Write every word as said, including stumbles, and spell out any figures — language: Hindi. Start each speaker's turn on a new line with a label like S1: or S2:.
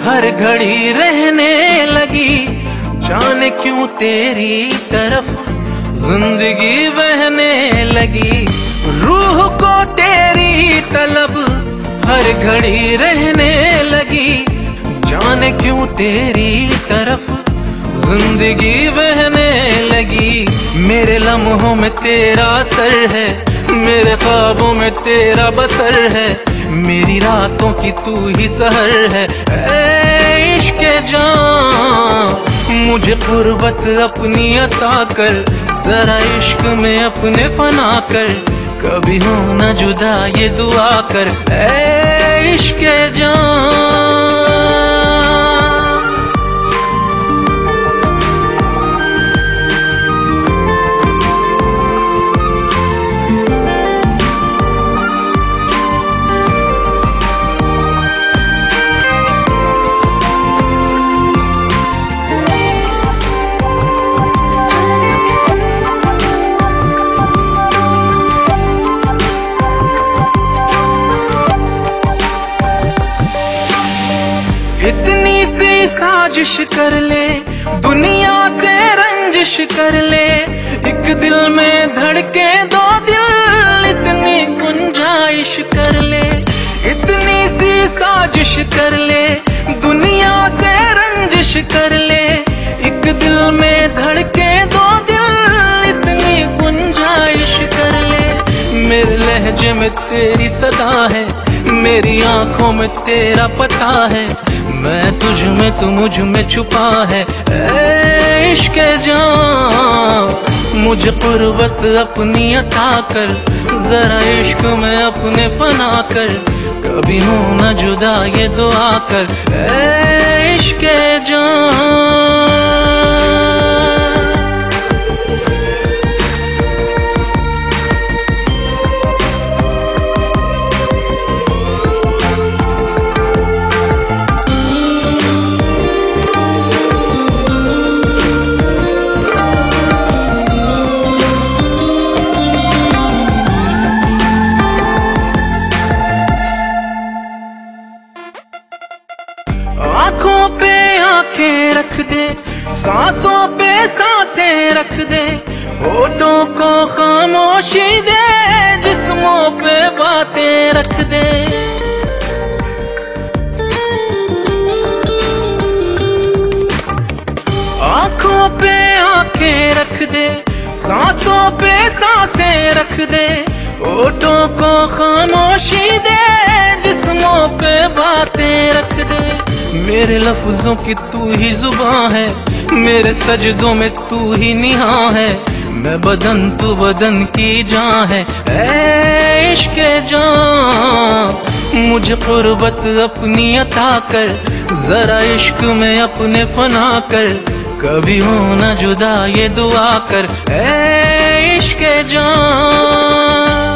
S1: हर घड़ी रहने लगी, जाने क्यों तेरी तरफ जिंदगी बहने लगी। रूह को तेरी तलब हर घड़ी रहने लगी, जाने क्यों तेरी तरफ जिंदगी बहने लगी। मेरे लम्हों में तेरा सर है, मेरे ख्वाबों में तेरा बसर है, मेरी रातों की तू ही सहर है। ऐ इश्क़ जान मुझे कुर्बत अपनी अता कर, जरा इश्क में अपने फना कर, कभी हो न जुदा ये दुआ कर। ऐ इश्क़ जान इतनी सी साजिश कर ले, दुनिया से रंजिश कर ले, एक दिल में धड़के दो दिल, इतनी गुंजाइश कर ले। इतनी सी साजिश कर ले, दुनिया से रंजिश कर ले, एक दिल में धड़के दो दिल, इतनी गुंजाइश कर ले। मेरे लहजे में तेरी सदा है, मेरी आंखों में तेरा पता है, मैं तुझ में तू मुझ में छुपा है। ऐ इश्क़ जान मुझे कुर्बत अपनी अता कर, जरा इश्क में अपने फना कर, कभी हो न जुदा ये दुआ कर। ऐ इश्क़ जान आँखों पे आँखें रख दे, सांसों पे सांसें रख दे, होठों को खामोशी दे, जिस्मों पे बातें रख दे। आँखों पे आँखें रख दे, सांसों पे सांसें रख दे, होठों को खामोशी दे, जिस्मों पे बातें रख दे। मेरे लफ्जों की तू ही जुबान है, मेरे सजदों में तू ही निहां है, मैं बदन तू बदन की जान है। ऐ इश्क़ जान मुझे कुर्बत अपनी अता कर, जरा इश्क में अपने फना कर, कभी हो न जुदा ये दुआ कर। ऐ इश्क़ जान